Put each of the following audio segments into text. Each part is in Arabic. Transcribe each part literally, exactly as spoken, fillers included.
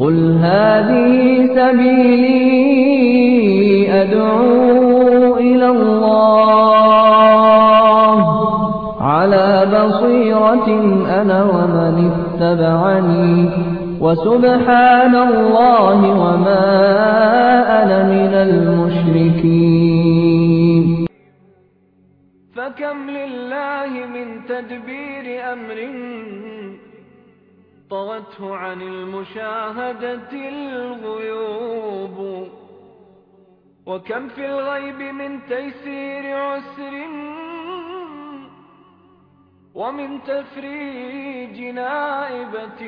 قل هذه سبيلي أدعو إلى الله على بصيرة أنا ومن اتبعني وسبحان الله وما أنا من المشركين. فكم لله من تدبير أمر طغته عن المشاهدة الغيوب، وكم في الغيب من تيسير عسر ومن تفريج نائبة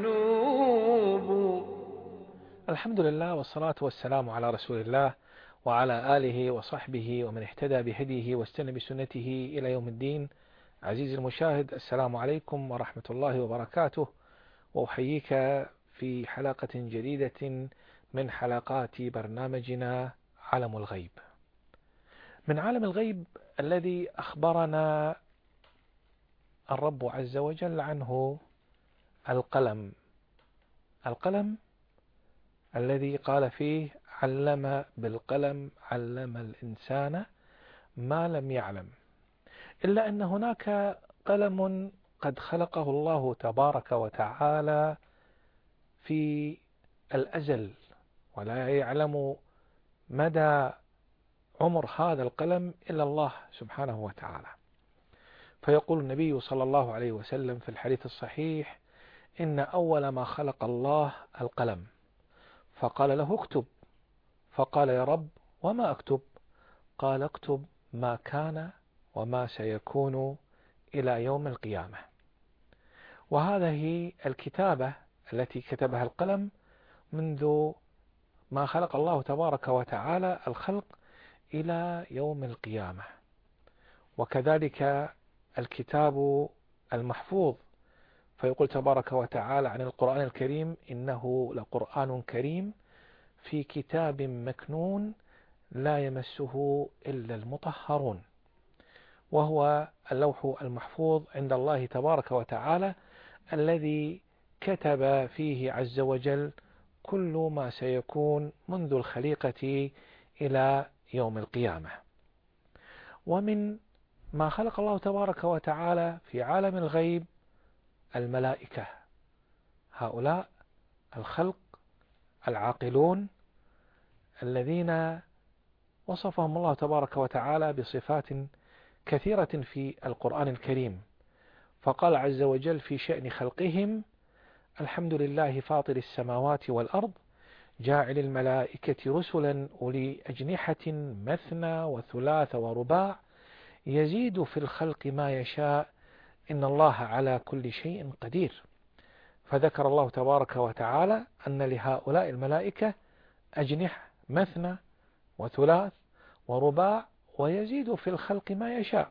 تنوب. الحمد لله والصلاة والسلام على رسول الله وعلى آله وصحبه ومن اهتدى بهديه واستنى بسنته إلى يوم الدين. عزيزي المشاهد، السلام عليكم ورحمة الله وبركاته، وأحييك في حلقة جديدة من حلقات برنامجنا عالم الغيب. من عالم الغيب الذي أخبرنا الرب عز وجل عنه القلم القلم الذي قال فيه: علم بالقلم علم الإنسان ما لم يعلم. إلا أن هناك قلم قد خلقه الله تبارك وتعالى في الأزل، ولا يعلم مدى عمر هذا القلم إلا الله سبحانه وتعالى. فيقول النبي صلى الله عليه وسلم في الحديث الصحيح: إن أول ما خلق الله القلم، فقال له: اكتب. فقال: يا رب وما أكتب؟ قال: اكتب ما كان وما سيكون إلى يوم القيامة. وهذه الكتابة التي كتبها القلم منذ ما خلق الله تبارك وتعالى الخلق إلى يوم القيامة. وكذلك الكتاب المحفوظ، فيقول تبارك وتعالى عن القرآن الكريم: إنه لقرآن كريم في كتاب مكنون لا يمسه إلا المطهرون. وهو اللوح المحفوظ عند الله تبارك وتعالى الذي كتب فيه عز وجل كل ما سيكون منذ الخليقة إلى يوم القيامة. ومن ما خلق الله تبارك وتعالى في عالم الغيب الملائكة، هؤلاء الخلق العاقلون الذين وصفهم الله تبارك وتعالى بصفات كثيرة في القرآن الكريم. فقال عز وجل في شأن خلقهم: الحمد لله فاطر السماوات والأرض جاعل الملائكة رسلا أولي أجنحة مثنى وثلاث ورباع يزيد في الخلق ما يشاء إن الله على كل شيء قدير. فذكر الله تبارك وتعالى أن لهؤلاء الملائكة أجنحة مثنى وثلاث ورباع ويزيد في الخلق ما يشاء.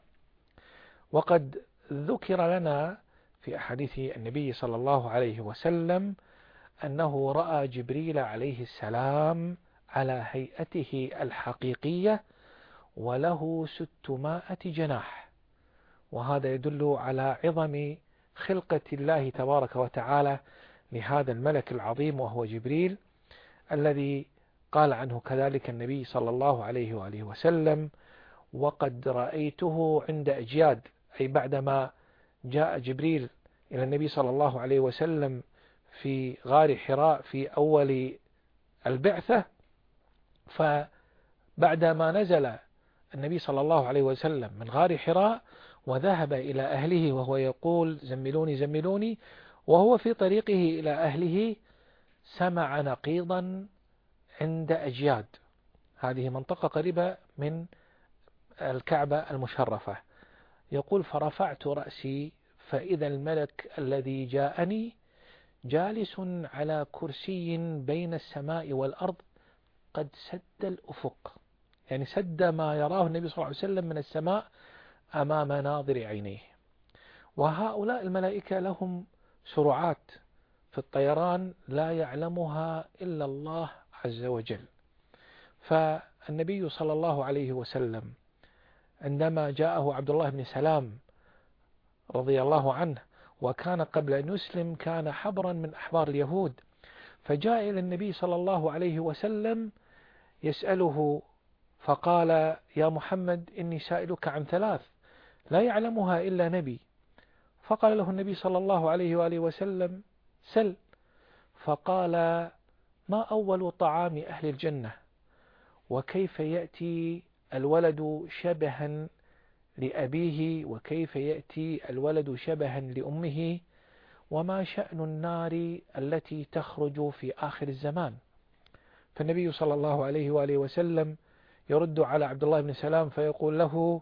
وقد ذكر لنا في أحاديث النبي صلى الله عليه وسلم أنه رأى جبريل عليه السلام على هيئته الحقيقية وله ستمائة جناح. وهذا يدل على عظم خلقة الله تبارك وتعالى لهذا الملك العظيم وهو جبريل، الذي قال عنه كذلك النبي صلى الله عليه وآله وسلم: وقد رأيته عند أجياد، أي بعدما جاء جبريل إلى النبي صلى الله عليه وسلم في غار حراء في أول البعثة، فبعدما نزل النبي صلى الله عليه وسلم من غار حراء وذهب إلى أهله وهو يقول: زملوني زملوني، وهو في طريقه إلى أهله سمع نقيضا عند أجياد، هذه منطقة قريبة من الكعبة المشرفة. يقول: فرفعت رأسي فإذا الملك الذي جاءني جالس على كرسي بين السماء والأرض قد سد الأفق، يعني سد ما يراه النبي صلى الله عليه وسلم من السماء أمام ناظر عينيه. وهؤلاء الملائكة لهم سرعات في الطيران لا يعلمها إلا الله عز وجل. فالنبي صلى الله عليه وسلم عندما جاءه عبد الله بن سلام رضي الله عنه، وكان قبل أن يسلم كان حبرا من أحبار اليهود، فجاء إلى النبي صلى الله عليه وسلم يسأله فقال: يا محمد إني سائلك عن ثلاث لا يعلمها إلا نبي. فقال له النبي صلى الله عليه وآله وسلم: سل. فقال: ما أول طعام أهل الجنة؟ وكيف يأتي الولد شبها لأبيه؟ وكيف يأتي الولد شبها لأمه؟ وما شأن النار التي تخرج في آخر الزمان؟ فالنبي صلى الله عليه وآله وسلم يرد على عبد الله بن سلام فيقول له: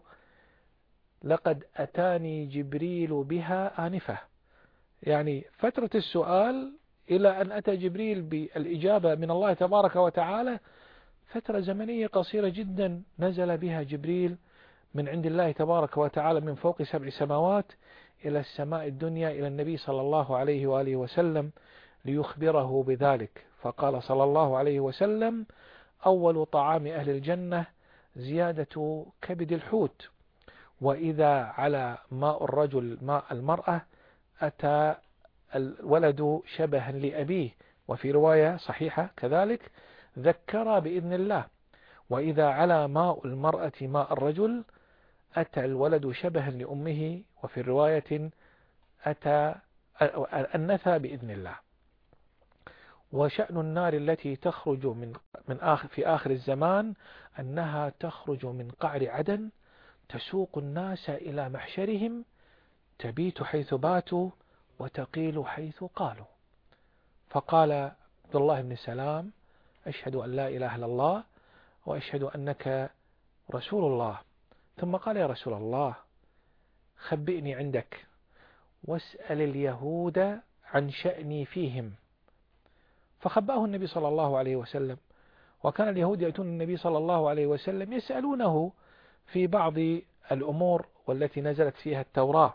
لقد أتاني جبريل بها آنفة. يعني فترة السؤال إلى أن أتى جبريل بالإجابة من الله تبارك وتعالى فترة زمنية قصيرة جدا، نزل بها جبريل من عند الله تبارك وتعالى من فوق سبع سماوات إلى السماء الدنيا إلى النبي صلى الله عليه وآله وسلم ليخبره بذلك. فقال صلى الله عليه وسلم: أول طعام أهل الجنة زيادة كبد الحوت، وإذا على ماء الرجل ماء المرأة أتى الولد شبها لأبيه، وفي رواية صحيحة كذلك ذكر بإذن الله، وإذا على ماء المرأة ماء الرجل أتى الولد شبها لأمه، وفي الرواية أتى النثى بإذن الله. وشأن النار التي تخرج من من آخر في آخر الزمان أنها تخرج من قعر عدن تسوق الناس إلى محشرهم، تبيت حيث باتوا وتقيل حيث قالوا. فقال عبد الله بن سلام: أشهد أن لا إله إلا الله وأشهد أنك رسول الله. ثم قال: يا رسول الله خبئني عندك واسأل اليهود عن شأني فيهم. فخبأه النبي صلى الله عليه وسلم، وكان اليهود يأتون النبي صلى الله عليه وسلم يسألونه في بعض الأمور والتي نزلت فيها التوراة،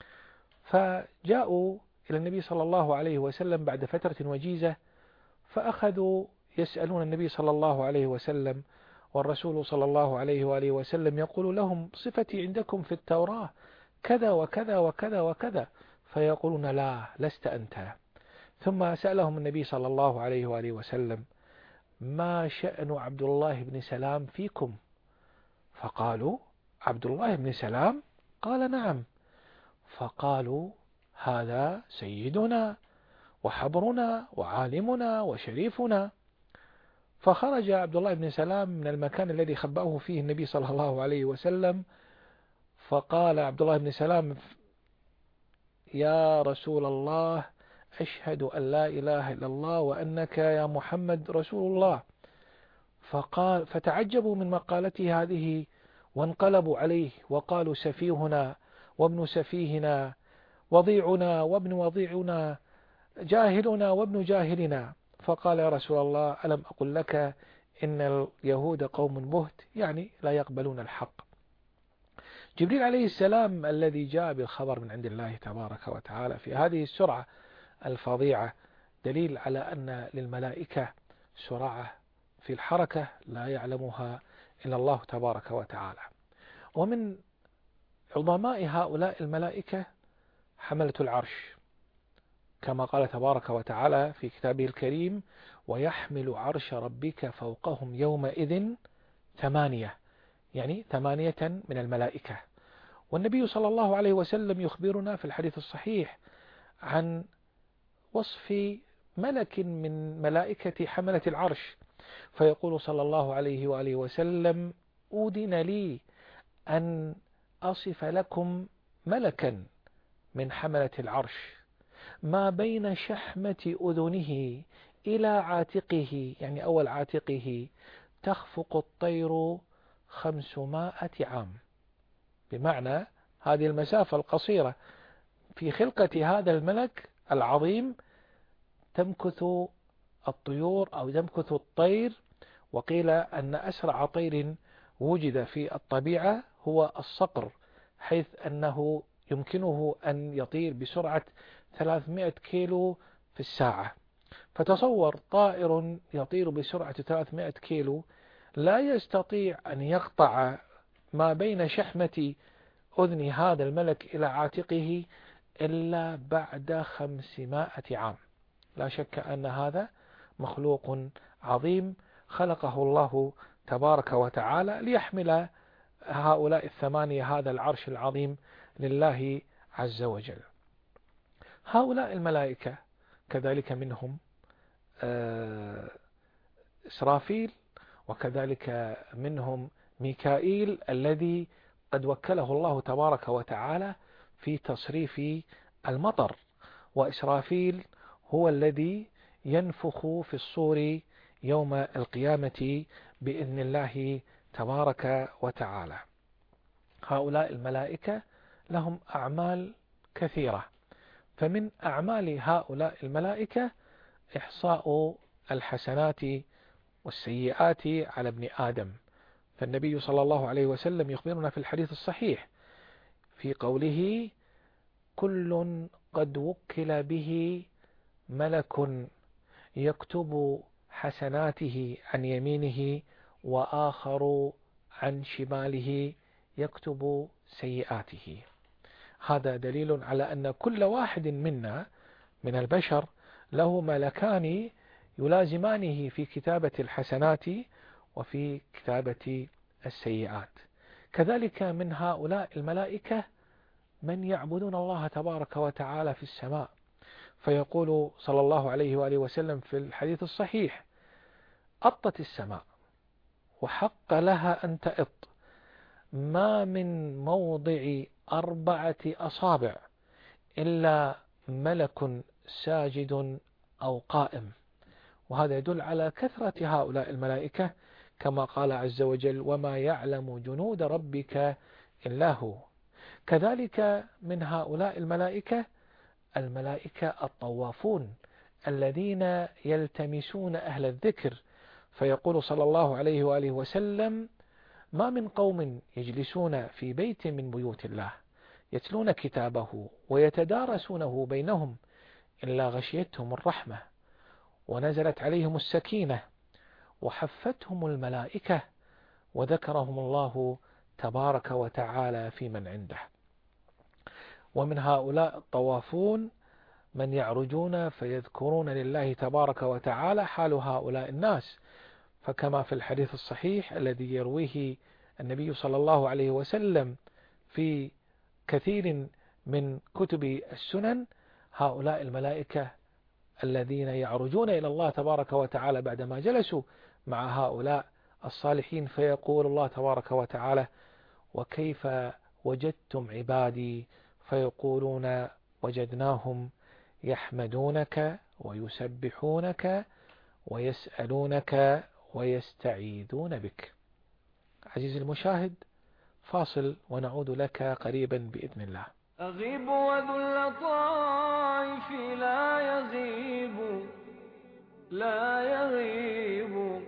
فجاءوا إلى النبي صلى الله عليه وسلم بعد فترة وجيزة، فأخذوا يسألون النبي صلى الله عليه وسلم، والرسول صلى الله عليه وآله وسلم يقول لهم: صفتي عندكم في التوراة كذا وكذا وكذا وكذا، فيقولون: لا، لست أنت. ثم سألهم النبي صلى الله عليه وآله وسلم: ما شأن عبد الله بن سلام فيكم؟ فقالوا: عبد الله بن سلام؟ قال: نعم. فقالوا: هذا سيدنا وحبرنا وعالمنا وشريفنا. فخرج عبد الله بن سلام من المكان الذي خبأه فيه النبي صلى الله عليه وسلم، فقال عبد الله بن سلام: يا رسول الله أشهد أن لا إله إلا الله وأنك يا محمد رسول الله. فقال فتعجبوا من مقالته هذه وانقلبوا عليه وقالوا: سفيهنا وابن سفيهنا، وضيعنا وابن وضيعنا، جاهلنا وابن جاهلنا. فقال: يا رسول الله ألم أقل لك إن اليهود قوم بهت، يعني لا يقبلون الحق. جبريل عليه السلام الذي جاء بالخبر من عند الله تبارك وتعالى في هذه السرعة الفظيعة دليل على أن للملائكة سرعة في الحركة لا يعلمها إلا الله تبارك وتعالى. ومن عظماء هؤلاء الملائكة حملة العرش، كما قال تبارك وتعالى في كتابه الكريم: ويحمل عرش ربك فوقهم يومئذ ثمانية، يعني ثمانية من الملائكة. والنبي صلى الله عليه وسلم يخبرنا في الحديث الصحيح عن وصف ملك من ملائكة حملة العرش، فيقول صلى الله عليه وآله وسلم: أذن لي أن أصف لكم ملكا من حملة العرش ما بين شحمة أذنه إلى عاتقه، يعني أول عاتقه، تخفق الطير خمسمائة عام. بمعنى هذه المسافة القصيرة في خلقة هذا الملك العظيم تمكث الطيور أو يمكث الطير. وقيل أن أسرع طير وجد في الطبيعة هو الصقر، حيث أنه يمكنه أن يطير بسرعة ثلاثمائة كيلو في الساعة. فتصور طائر يطير بسرعة ثلاثمائة كيلو لا يستطيع أن يقطع ما بين شحمة أذن هذا الملك إلى عاتقه إلا بعد خمسمائة عام. لا شك أن هذا مخلوق عظيم خلقه الله تبارك وتعالى ليحمل هؤلاء الثمانية هذا العرش العظيم لله عز وجل. هؤلاء الملائكة كذلك منهم إسرافيل، وكذلك منهم ميكائيل الذي قد وكله الله تبارك وتعالى في تصريف المطر، وإسرافيل هو الذي ينفخ في الصور يوم القيامة بإذن الله تبارك وتعالى. هؤلاء الملائكة لهم أعمال كثيرة، فمن أعمال هؤلاء الملائكة إحصاء الحسنات والسيئات على ابن آدم. فالنبي صلى الله عليه وسلم يخبرنا في الحديث الصحيح في قوله: كل قد وكل به ملك يكتب حسناته عن يمينه وآخر عن شماله يكتب سيئاته. هذا دليل على أن كل واحد منا من البشر له ملكان يلازمانه في كتابة الحسنات وفي كتابة السيئات. كذلك من هؤلاء الملائكة من يعبدون الله تبارك وتعالى في السماء، فيقول صلى الله عليه وآله وسلم في الحديث الصحيح: أطت السماء وحق لها أن تأط، ما من موضع أربعة أصابع إلا ملك ساجد أو قائم. وهذا يدل على كثرة هؤلاء الملائكة، كما قال عز وجل: وما يعلم جنود ربك إلا هو. كذلك من هؤلاء الملائكة الملائكة الطوافون الذين يلتمسون أهل الذكر، فيقول صلى الله عليه وآله وسلم: ما من قوم يجلسون في بيت من بيوت الله يتلون كتابه ويتدارسونه بينهم إلا غشيتهم الرحمة ونزلت عليهم السكينة وحفتهم الملائكة وذكرهم الله تبارك وتعالى في من عنده. ومن هؤلاء الطوافون من يعرجون فيذكرون لله تبارك وتعالى حال هؤلاء الناس، فكما في الحديث الصحيح الذي يرويه النبي صلى الله عليه وسلم في كثير من كتب السنن: هؤلاء الملائكة الذين يعرجون إلى الله تبارك وتعالى بعدما جلسوا مع هؤلاء الصالحين، فيقول الله تبارك وتعالى: وكيف وجدتم عبادي؟ فيقولون: وجدناهم يحمدونك ويسبحونك ويسألونك ويستعيذون بك. عزيزي المشاهد، فاصل ونعود لك قريبا بإذن الله. أغيب وذو اللطائف لا يغيب لا يغيب،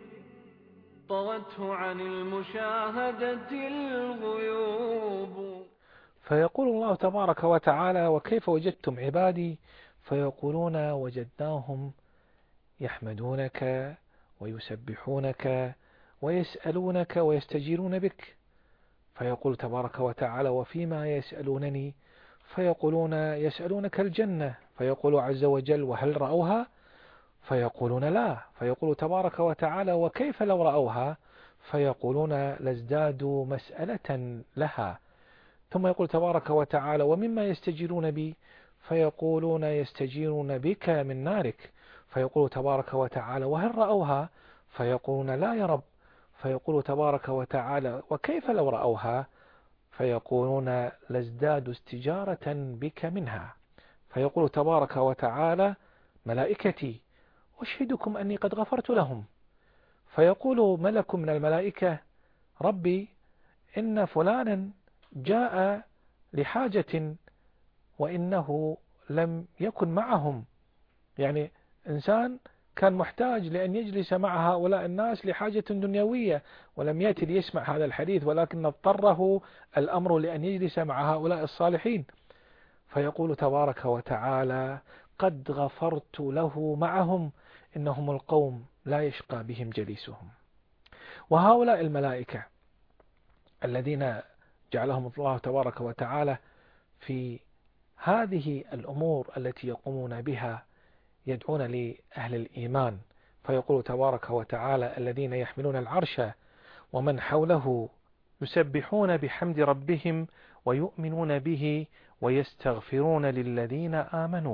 طوته عن المشاهدة الغيوب. فيقول الله تبارك وتعالى: وكيف وجدتم عبادي؟ فيقولون: وجدناهم يحمدونك ويسبحونك ويسألونك ويستجيرون بك. فيقول تبارك وتعالى: وفيما يسألونني؟ فيقولون: يسألونك الجنة. فيقول عز وجل: وهل رأوها؟ فيقولون: لا. فيقول تبارك وتعالى: وكيف لو رأوها؟ فيقولون: لازدادوا مسألة لها. ثم يقول تبارك وتعالى: ومما يستجيرون بي؟ فيقولون: يستجيرون بك من نارك. فيقول تبارك وتعالى: وهل رأوها؟ فيقولون: لا يا رب. فيقول تبارك وتعالى: وكيف لو رأوها؟ فيقولون: لازدادوا استجارة بك منها. فيقول تبارك وتعالى: ملائكتي أشهدكم أني قد غفرت لهم. فيقول ملك من الملائكة: ربي إن فلانا جاء لحاجة وإنه لم يكن معهم، يعني إنسان كان محتاج لأن يجلس مع هؤلاء الناس لحاجة دنيوية ولم يأتي ليسمع هذا الحديث، ولكن اضطره الأمر لأن يجلس مع هؤلاء الصالحين. فيقول تبارك وتعالى: قد غفرت له معهم، إنهم القوم لا يشقى بهم جليسهم. وهؤلاء الملائكة الذين جعلهم الله تبارك وتعالى في هذه الأمور التي يقومون بها، يدعون لأهل الإيمان، فيقول تبارك وتعالى: الذين يحملون العرش ومن حوله يسبحون بحمد ربهم ويؤمنون به ويستغفرون للذين آمنوا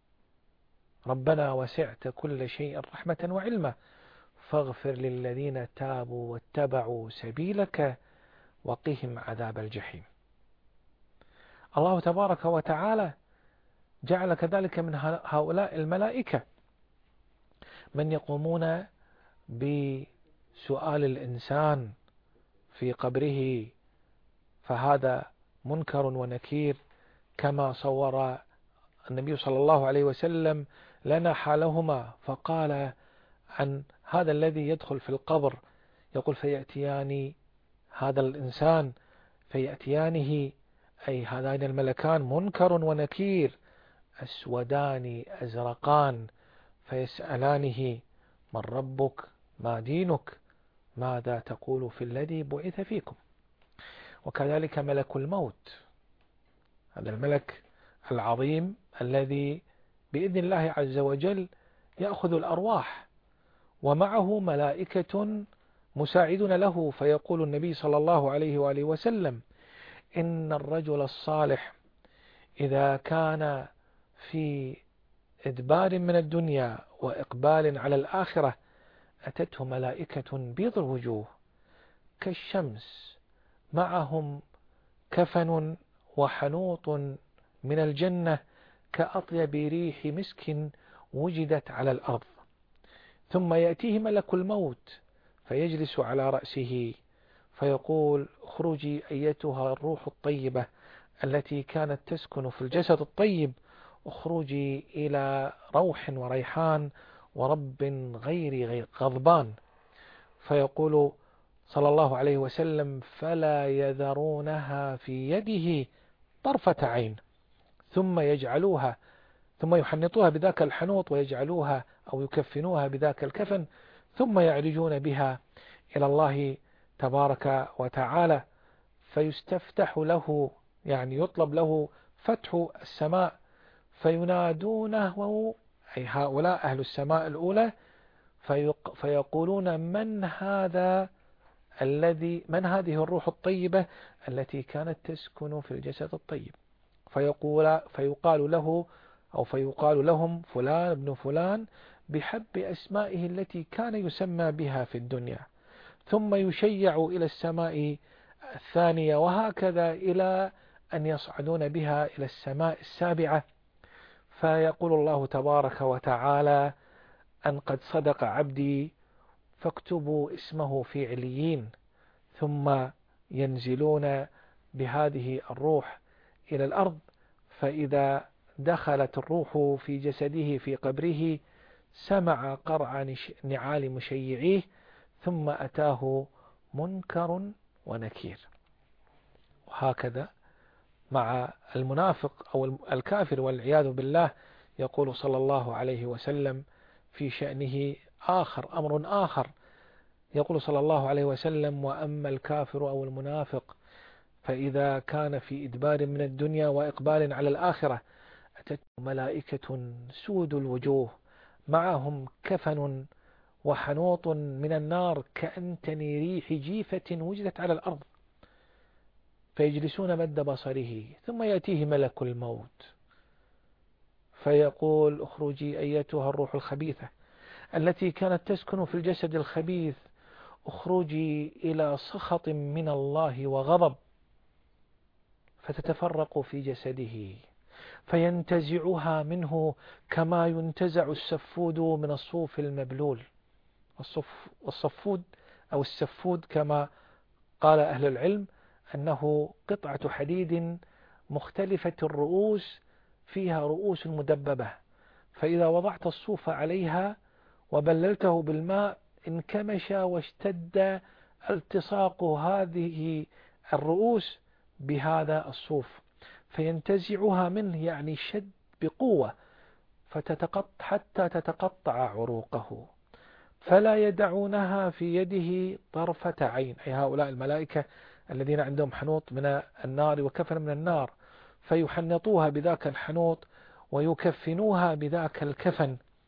ربنا وسعت كل شيء رحمة وعلما فاغفر للذين تابوا واتبعوا سبيلك وقهم عذاب الجحيم. الله تبارك وتعالى جعل كذلك من هؤلاء الملائكة من يقومون بسؤال الإنسان في قبره، فهذا منكر ونكير، كما صور النبي صلى الله عليه وسلم لنا حالهما، فقال عن هذا الذي يدخل في القبر، يقول: فيأتيان هذا الإنسان فيأتيانه، أي هذان الملكان منكر ونكير أسودان أزرقان، فيسألانه: من ربك؟ ما دينك؟ ماذا تقول في الذي بعث فيكم؟ وكذلك ملك الموت، هذا الملك العظيم الذي بإذن الله عز وجل يأخذ الأرواح، ومعه ملائكة مساعدون له، فيقول النبي صلى الله عليه وآله وسلم: إن الرجل الصالح إذا كان في إدبار من الدنيا وإقبال على الآخرة أتته ملائكة بيض الوجوه كالشمس، معهم كفن وحنوط من الجنة كأطيب ريح مسك وجدت على الأرض، ثم يأتيه ملك الموت فيجلس على رأسه فيقول: اخرجي أيتها الروح الطيبة التي كانت تسكن في الجسد الطيب، اخرجي إلى روح وريحان ورب غير غير غضبان. فيقول صلى الله عليه وسلم: فلا يذرونها في يده طرفة عين، ثم يجعلوها ثم يحنطوها بذاك الحنوط ويجعلوها أو يكفنوها بذاك الكفن، ثم يعرجون بها إلى الله تبارك وتعالى، فيستفتح له، يعني يطلب له فتح السماء، فينادونه، أي هؤلاء أهل السماء الأولى، فيقولون: من هذا الذي من هذه الروح الطيبة التي كانت تسكن في الجسد الطيب؟ فيقول فيقال له أو فيقال لهم: فلان ابن فلان بحب أسمائه التي كان يسمى بها في الدنيا، ثم يشيع إلى السماء الثانية، وهكذا إلى أن يصعدون بها إلى السماء السابعة. فيقول الله تبارك وتعالى: أن قد صدق عبدي فاكتبوا اسمه في عليين، ثم ينزلون بهذه الروح إلى الأرض، فإذا دخلت الروح في جسده في قبره سمع قرع نعال مشيعيه، ثم أتاه منكر ونكير. وهكذا مع المنافق أو الكافر والعياذ بالله، يقول صلى الله عليه وسلم في شأنه آخر أمر آخر، يقول صلى الله عليه وسلم: وأما الكافر أو المنافق فإذا كان في إدبار من الدنيا وإقبال على الآخرة أتته ملائكة سود الوجوه معهم كفن وحنوط من النار كأنتن ريح جيفة وجدت على الأرض، فيجلسون مد بصره، ثم يأتيه ملك الموت فيقول: اخرجي أيتها الروح الخبيثة التي كانت تسكن في الجسد الخبيث، اخرجي إلى سخط من الله وغضب، فتتفرق في جسده فينتزعها منه كما ينتزع السفود من الصوف المبلول. والصفود أو السفود كما قال أهل العلم أنه قطعة حديد مختلفة الرؤوس فيها رؤوس مدببة، فإذا وضعت الصوف عليها وبللته بالماء انكمش واشتد التصاق هذه الرؤوس بهذا الصوف، فينتزعها منه، يعني شد بقوة، فتتقطع حتى تتقطع عروقه، فلا يدعونها في يده طرفة عين، أي هؤلاء الملائكة الذين عندهم حنوط من النار وكفن من النار، فيحنطوها بذاك الحنوط ويكفنوها بذاك الكفن،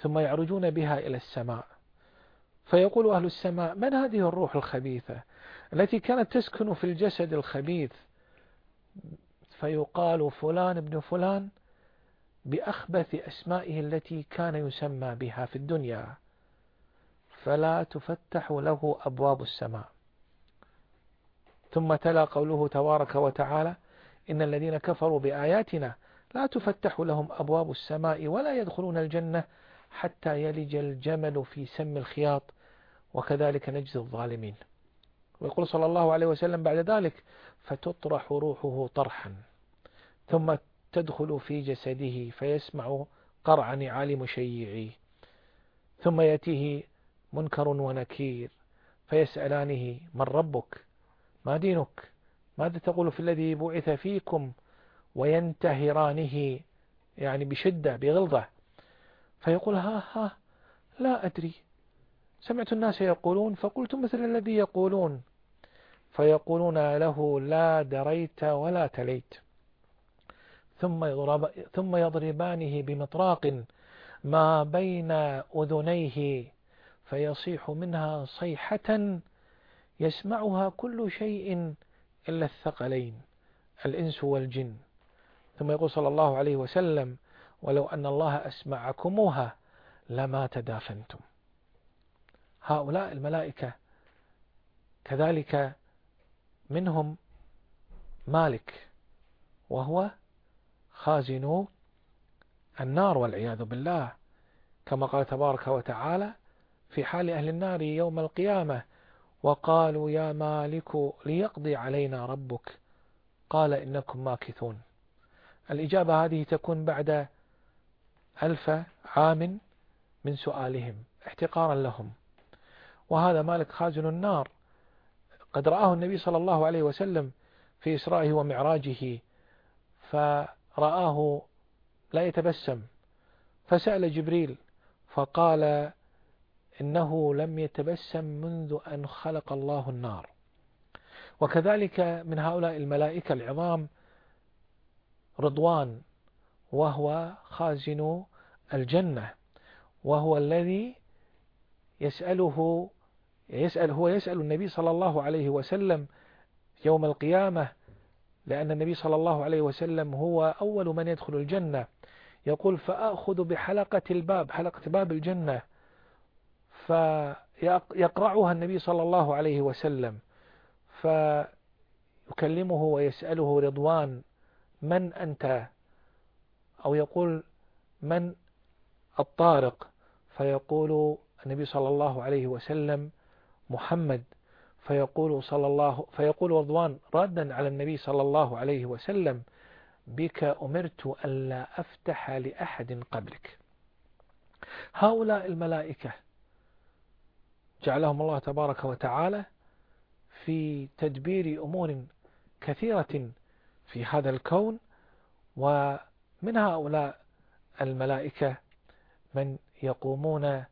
ثم يعرجون بها إلى السماء، فيقول أهل السماء: من هذه الروح الخبيثة التي كانت تسكن في الجسد الخبيث؟ فيقال: فلان ابن فلان، بأخبث أسمائه التي كان يسمى بها في الدنيا، فلا تفتح له أبواب السماء. ثم تلا قوله تبارك وتعالى: إن الذين كفروا بآياتنا لا تفتح لهم أبواب السماء ولا يدخلون الجنة حتى يلج الجمل في سم الخياط وكذلك نجزي الظالمين. ويقول صلى الله عليه وسلم بعد ذلك: فتطرح روحه طرحا، ثم تدخل في جسده فيسمع قرع نعال مشيعيه، ثم يأتيه منكر ونكير فيسألانه: من ربك؟ ما دينك؟ ماذا تقول في الذي بعث فيكم؟ وينتهرانه يعني بشدة بغلظة، فيقول: ها ها لا أدري، سمعت الناس يقولون فقلت مثل الذي يقولون. فيقولون له: لا دريت ولا تليت. ثم يضرب ثم يضربانه بمطراق ما بين أذنيه فيصيح منها صيحة يسمعها كل شيء إلا الثقلين الإنس والجن. ثم يقول صلى الله عليه وسلم: ولو أن الله أسمعكموها لما تدافنتم. هؤلاء الملائكة كذلك منهم مالك، وهو خازن النار والعياذ بالله، كما قال تبارك وتعالى في حال أهل النار يوم القيامة: وقالوا يا مالك ليقضي علينا ربك قال إنكم ماكثون. الإجابة هذه تكون بعد ألف عام من سؤالهم احتقارا لهم. وهذا مالك خازن النار قد رآه النبي صلى الله عليه وسلم في إسرائه ومعراجه، فرآه لا يتبسم، فسأل جبريل فقال: إنه لم يتبسم منذ أن خلق الله النار. وكذلك من هؤلاء الملائكة العظام رضوان، وهو خازن الجنة، وهو الذي يسأله يسأل هو يسأل النبي صلى الله عليه وسلم يوم القيامة، لأن النبي صلى الله عليه وسلم هو أول من يدخل الجنة. يقول: فأخذ بحلقة الباب، حلقة باب الجنة، فيقرعها النبي صلى الله عليه وسلم، فيكلمه ويسأله رضوان: من أنت؟ أو يقول: من الطارق؟ فيقول النبي صلى الله عليه وسلم: محمد. فيقول صلى الله فيقول رضوان ردا على النبي صلى الله عليه وسلم: بك أمرت ألا أفتح لأحد قبلك. هؤلاء الملائكة جعلهم الله تبارك وتعالى في تدبير أمور كثيرة في هذا الكون. ومن هؤلاء الملائكة من يقومون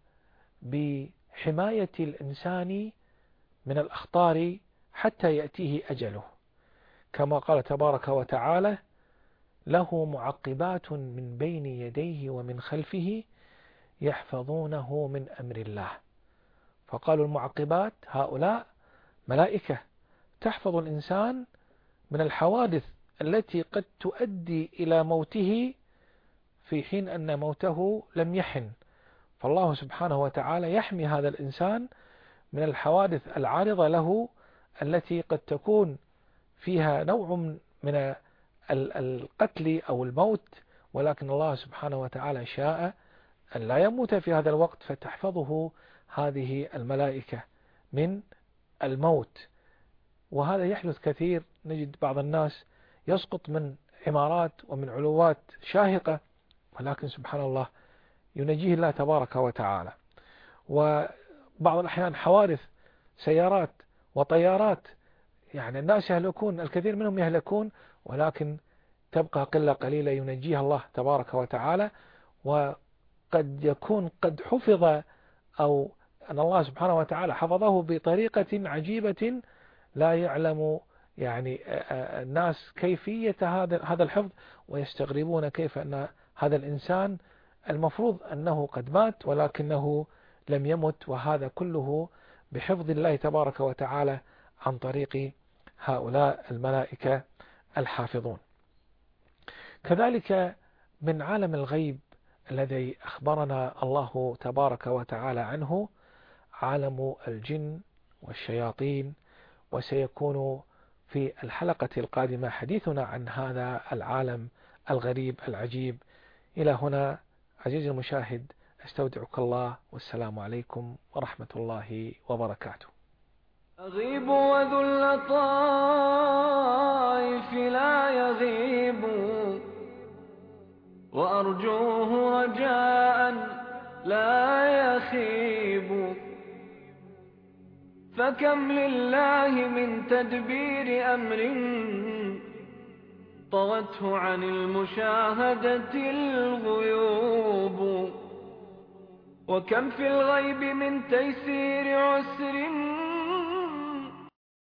بحماية الإنسان من الأخطار حتى يأتيه أجله، كما قال تبارك وتعالى: له معقبات من بين يديه ومن خلفه يحفظونه من أمر الله. فقالوا المعقبات هؤلاء ملائكة تحفظ الإنسان من الحوادث التي قد تؤدي إلى موته في حين أن موته لم يحن. فالله سبحانه وتعالى يحمي هذا الإنسان من الحوادث العارضة له التي قد تكون فيها نوع من القتل أو الموت، ولكن الله سبحانه وتعالى شاء أن لا يموت في هذا الوقت، فتحفظه هذه الملائكة من الموت. وهذا يحدث كثير، نجد بعض الناس يسقط من عمارات ومن علوات شاهقة، ولكن سبحان الله ينجيه الله تبارك وتعالى. وبعض الأحيان حوادث سيارات وطيارات، يعني الناس يهلكون، الكثير منهم يهلكون، ولكن تبقى قلة قليلة ينجيها الله تبارك وتعالى. وقد يكون قد حفظ، أو أن الله سبحانه وتعالى حفظه بطريقة عجيبة لا يعلم يعني الناس كيفية هذا هذا الحفظ، ويستغربون كيف أن هذا الإنسان المفروض أنه قد مات ولكنه لم يمت، وهذا كله بحفظ الله تبارك وتعالى عن طريق هؤلاء الملائكة الحافظون. كذلك من عالم الغيب الذي أخبرنا الله تبارك وتعالى عنه عالم الجن والشياطين، وسيكون في الحلقة القادمة حديثنا عن هذا العالم الغريب العجيب. إلى هنا عزيزي المشاهد أستودعك الله، والسلام عليكم ورحمة الله وبركاته. أغيب وذو اللطائف لا يغيب، وأرجوه رجاء لا يخيب. فكم لله من تدبير أمر طوته عن المشاهدة الغيوب، وكم في الغيب من تيسير عسر